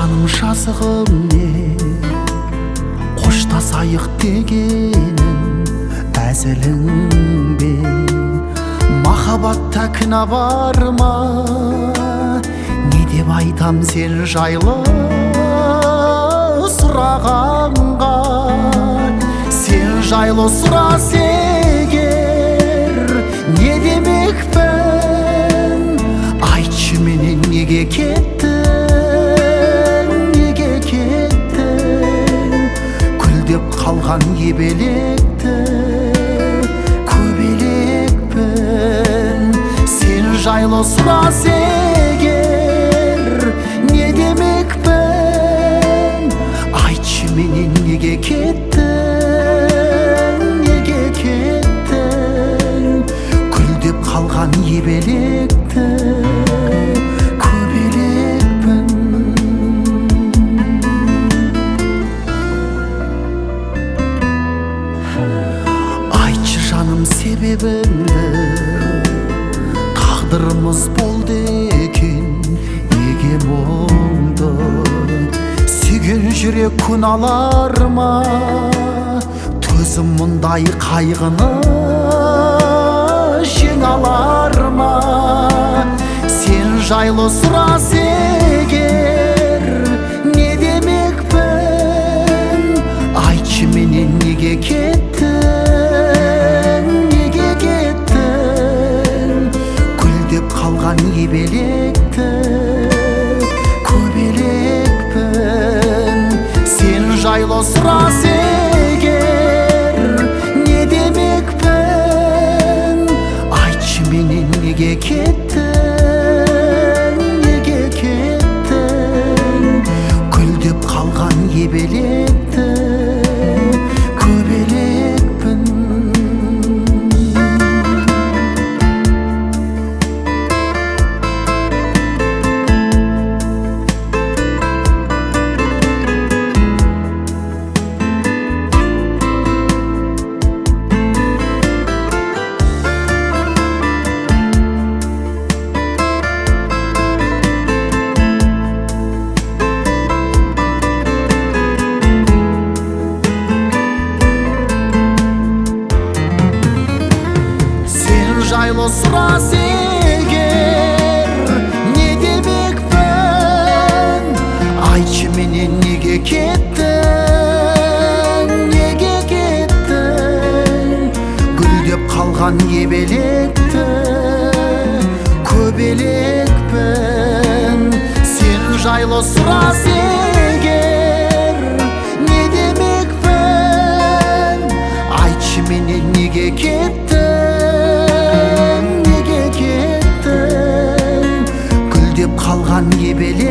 жаным жазығым не, қоштасайық дегенің әзілің бе? Махаббатта кінә бар ма? Не деп айтам сен жайлы сұрағанға? Сен жайлы сұрас егер не демекпін? Айтшы менен неге кеттің, неге кеттің? Күлдеп қалған ебелекті көбелекпін. Сен жайлы сұрас егер не демекпін? Айтшы менен неге кеттің, неге кеттің? Күлдеп қалған ебелекті көбелекпін. Айтшы жаным себебіңді, тағдырымыз болды екен неге мұңды? Сүйген жүрек күн алар ма? Төзім мұндай қайғыны жеңе алар ма? Сен жайлы сұрас егер не демекпін? Айтшы менен неге кеттің, неге кеттің? Күлдеп қалған ебелекті көбелекпін. Сен жайлы сұрас егер не демекпін? Айтшы менен неге кеттің, неге кеттің? Күлдеп қалған ебелекті көбелекпін. Жайлы сұрас егер не демекпін? Айтшы менен неге кеттің, неге кеттің? Гүлдеп қалған ебелекті көбелекпін. Сен жайлы сұрас егер не демекпін? Айтшы менен неге кеттің, қалған ебелек